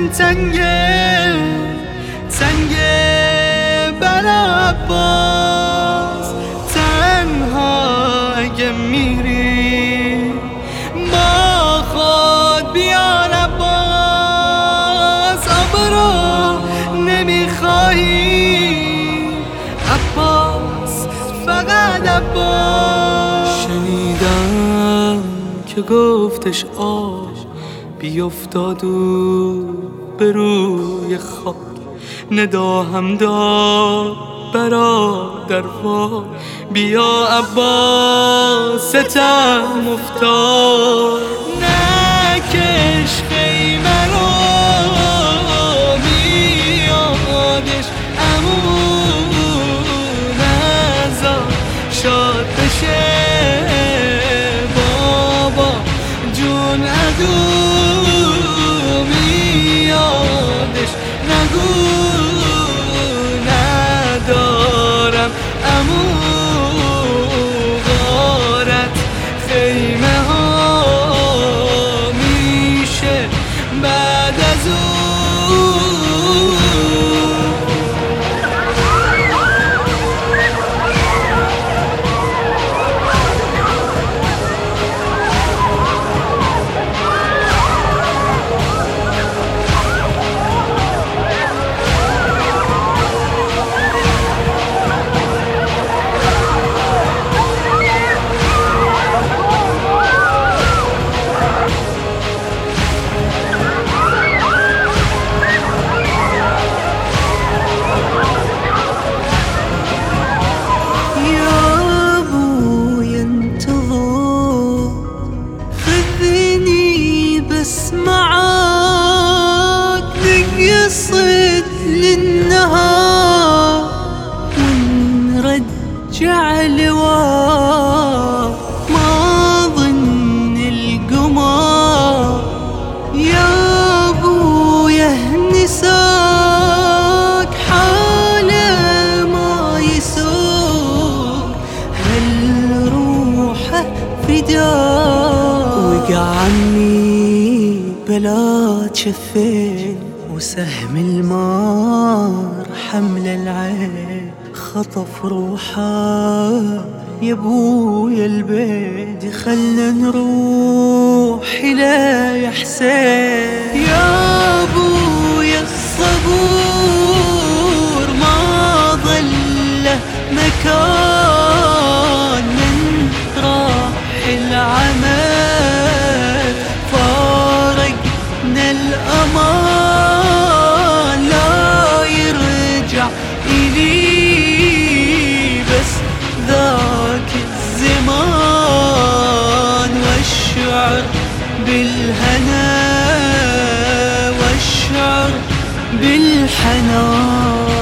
تنگه بر عباس، تنها اگه میری با خود بیار عباس. آبرو نمیخوایی عباس، فقط عباس. شنیدم که گفتش آب بیفتاد و به روی خاک، ندا هم داد برادر وا، بیا عباس ستم افتاد. نکش خیمه رو میادش امون ازا شاد بشه بابا جون عدو میادش. نگو ندارم امو غارت، خیمه ها میشه بعد از اون. معاك نقصد للنهار ونرجع لوار، ما ظن القمر يا ابويا هنساك، حاله ما يسوق هل روحه فداك. وقع عني بلا تشفين وسهم المار حمل العين، خطف روحه يا ابويا البيت، خلنا نروح إلى يا حسين. يا ابويا الصبور ما ظله مكان، من راح العمل فارقنا الأمان، لا يرجع إلي بس ذاك الزمان، والشعر بالهنا والشعر بالحنان.